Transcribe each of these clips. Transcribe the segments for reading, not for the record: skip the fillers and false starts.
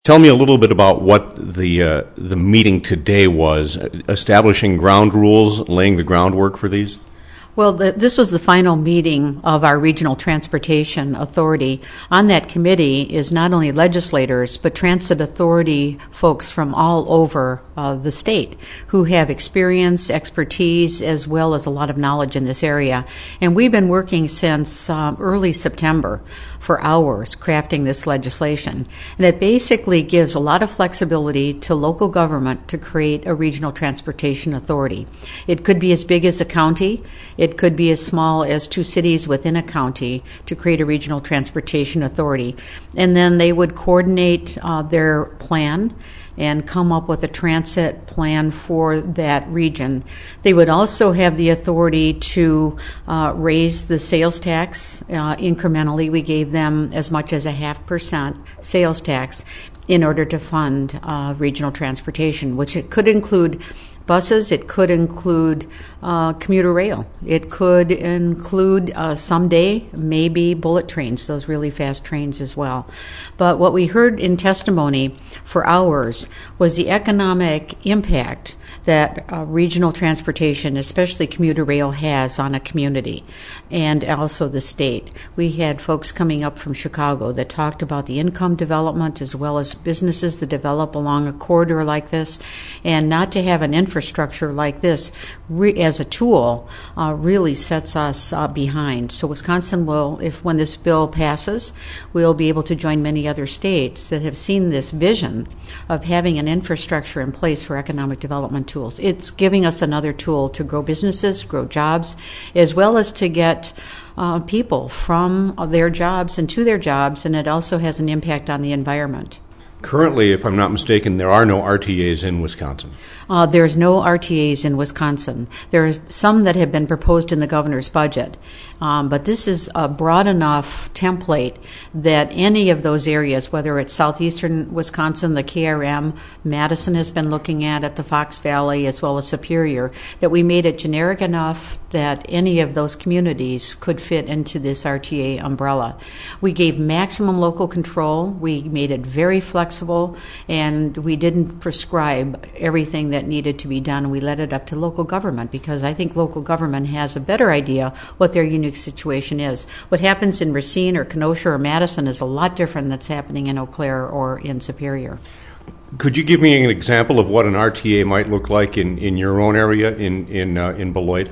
Tell me a little bit about what the meeting today was, establishing ground rules, laying the groundwork for these. Well, this was the final meeting of our Regional Transportation Authority. On that committee is not only legislators, but transit authority folks from all over the state who have experience, expertise, as well as a lot of knowledge in this area. And we've been working since early September for hours crafting this legislation. And it basically gives a lot of flexibility to local government to create a regional transportation authority. It could be as big as a county. It could be as small as 2 cities within a county to create a regional transportation authority. And then they would coordinate their plan and come up with a transit plan for that region. They would also have the authority to raise the sales tax incrementally. We gave them as much as 0.5% sales tax in order to fund regional transportation, which it could include buses, it could include commuter rail, it could include someday maybe bullet trains, those really fast trains as well. But what we heard in testimony for hours was the economic impact that regional transportation, especially commuter rail, has on a community and also the state. We had folks coming up from Chicago that talked about the income development as well as businesses that develop along a corridor like this, and not to have an infrastructure like this as a tool really sets us behind. So Wisconsin will, when this bill passes, we'll be able to join many other states that have seen this vision of having an infrastructure in place for economic development tools. It's giving us another tool to grow businesses, grow jobs, as well as to get people from their jobs and to their jobs, and it also has an impact on the environment. Currently, if I'm not mistaken, there are no RTAs in Wisconsin. There's no RTAs in Wisconsin. There are some that have been proposed in the governor's budget, but this is a broad enough template that any of those areas, whether it's southeastern Wisconsin, the KRM, Madison has been looking at the Fox Valley, as well as Superior, that we made it generic enough that any of those communities could fit into this RTA umbrella. We gave maximum local control. We made it very flexible, and we didn't prescribe everything that needed to be done. We let it up to local government because I think local government has a better idea what their unique situation is. What happens in Racine or Kenosha or Madison is a lot different than that's happening in Eau Claire or in Superior. Could you give me an example of what an RTA might look like in your own area in Beloit?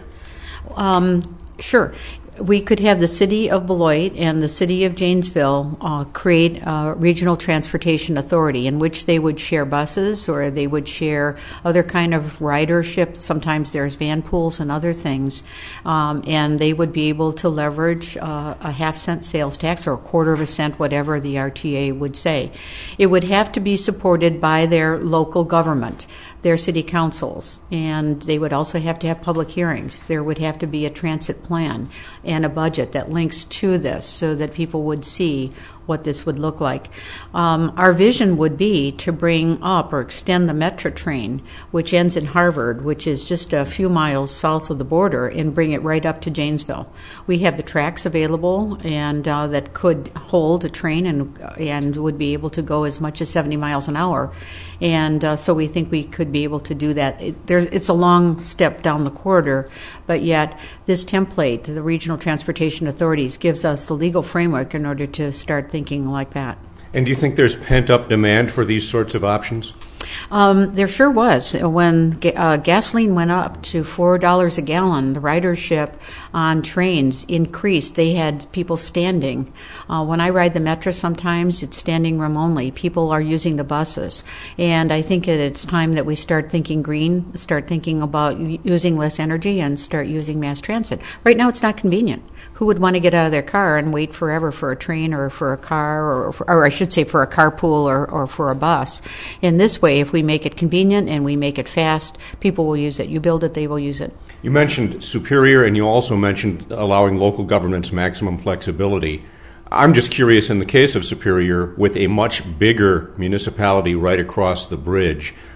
Sure. We could have the city of Beloit and the city of Janesville create a regional transportation authority in which they would share buses or they would share other kind of ridership. Sometimes there's van pools and other things. And they would be able to leverage a 0.5-cent sales tax or 1/4 cent, whatever the RTA would say. It would have to be supported by their local government, their city councils, and they would also have to have public hearings. There would have to be a transit plan and a budget that links to this so that people would see what this would look like. Our vision would be to bring up or extend the Metro train, which ends in Harvard, which is just a few miles south of the border, and bring it right up to Janesville. We have the tracks available and that could hold a train and would be able to go as much as 70 miles an hour. And so we think we could be able to do that. It's a long step down the corridor, but yet this template, the regional transportation authorities, gives us the legal framework in order to start thinking like that. And do you think there's pent-up demand for these sorts of options? There sure was. When gasoline went up to $4 a gallon, the ridership on trains increased. They had people standing. When I ride the Metro sometimes, it's standing room only. People are using the buses. And I think it's time that we start thinking green, start thinking about using less energy, and start using mass transit. Right now it's not convenient. Who would want to get out of their car and wait forever for a train or for a car, or I should say for a carpool or for a bus? In this way, if we make it convenient and we make it fast, people will use it. You build it, they will use it. You mentioned Superior, and you also mentioned allowing local governments maximum flexibility. I'm just curious, in the case of Superior, with a much bigger municipality right across the bridge,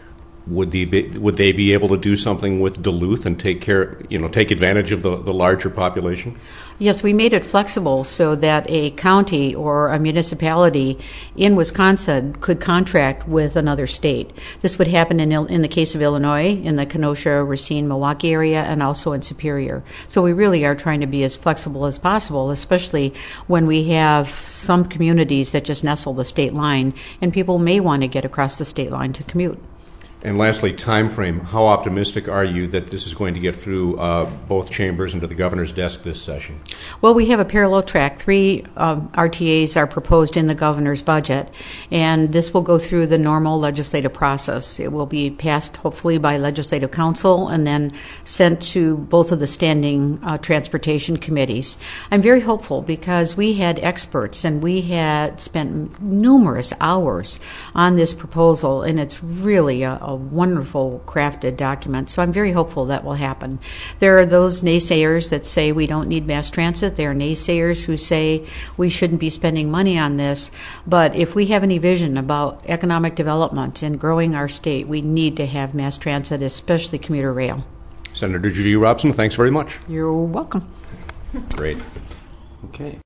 would they be able to do something with Duluth and take advantage of the larger population? Yes, we made it flexible so that a county or a municipality in Wisconsin could contract with another state. This would happen in the case of Illinois, in the Kenosha, Racine, Milwaukee area, and also in Superior. So we really are trying to be as flexible as possible, especially when we have some communities that just nestle the state line, and people may want to get across the state line to commute. And lastly, time frame. How optimistic are you that this is going to get through both chambers and to the governor's desk this session? Well, we have a parallel track. 3 RTAs are proposed in the governor's budget, and this will go through the normal legislative process. It will be passed, hopefully, by legislative council and then sent to both of the standing transportation committees. I'm very hopeful because we had experts and we had spent numerous hours on this proposal, and it's really a wonderful crafted document. So I'm very hopeful that will happen. There are those naysayers that say we don't need mass transit. There are naysayers who say we shouldn't be spending money on this. But if we have any vision about economic development and growing our state, we need to have mass transit, especially commuter rail. Senator Judy Robson, thanks very much. You're welcome. Great. Okay.